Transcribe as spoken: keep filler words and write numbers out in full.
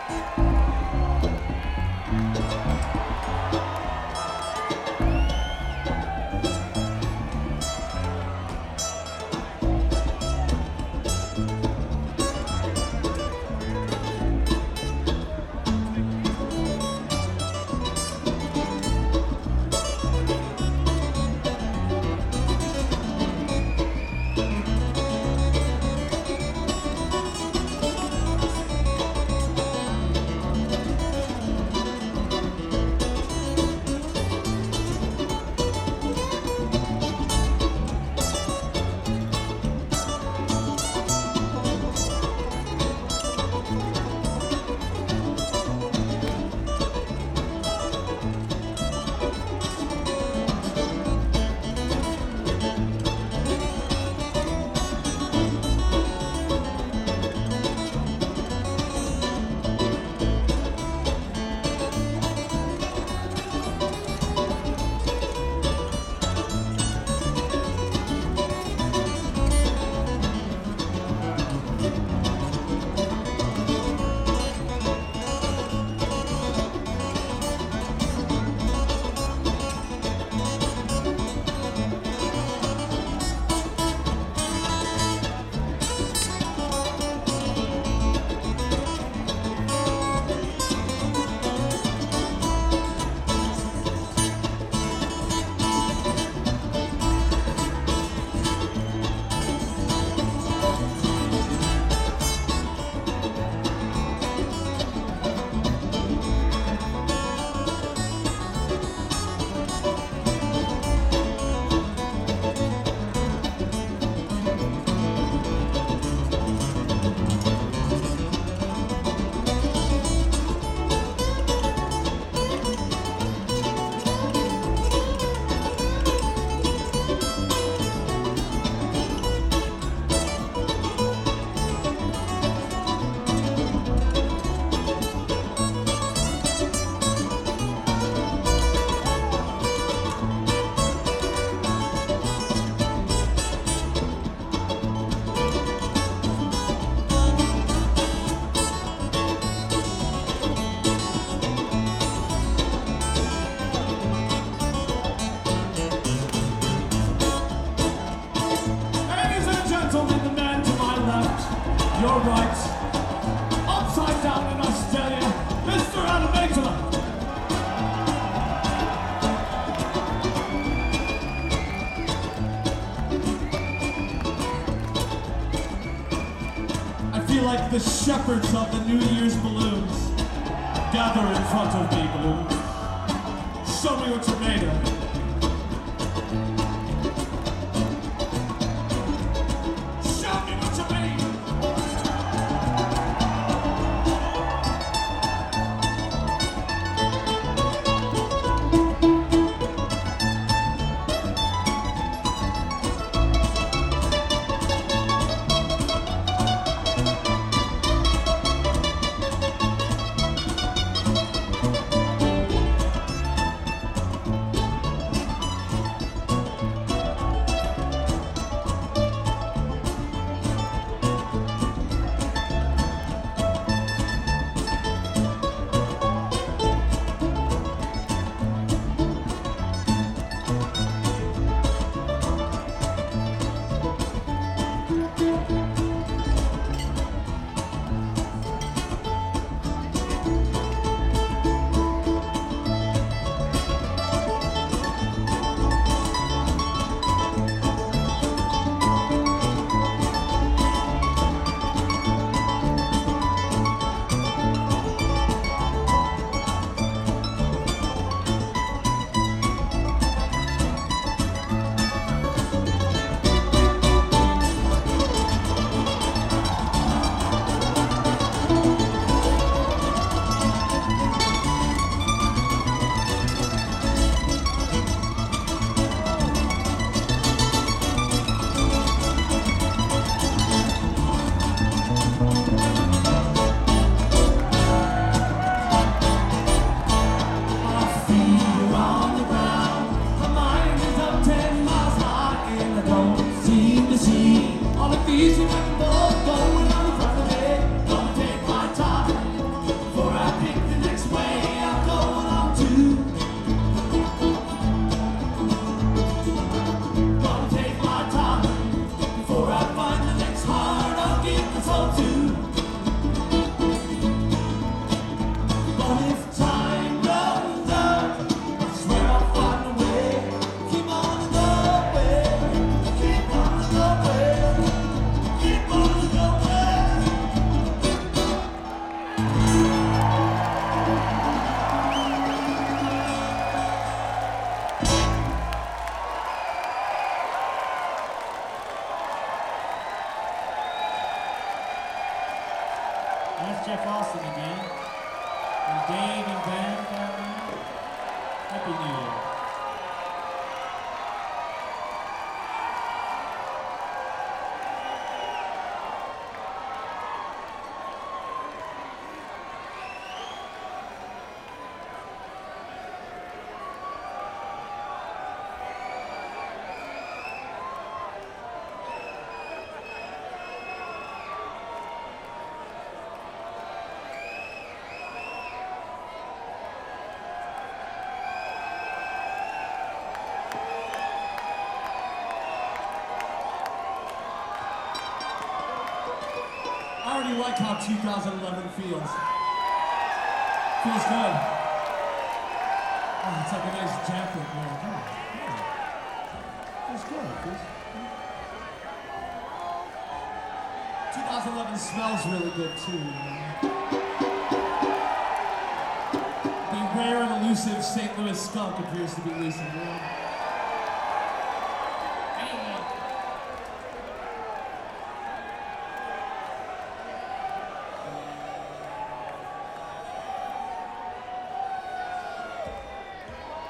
You're right. Upside down in Australia, Mister Animator. I feel like the shepherds of the New Year's balloons gather in front of me, balloons. Show me what you're made of. Dave and Ben. Happy New Year. I already like how two thousand eleven feels. Feels good. Oh, it's like a nice jacket, man. Oh, yeah. Feels good. Feels twenty eleven smells really good too. You know? The rare and elusive Saint Louis skunk appears to be leasing. You know?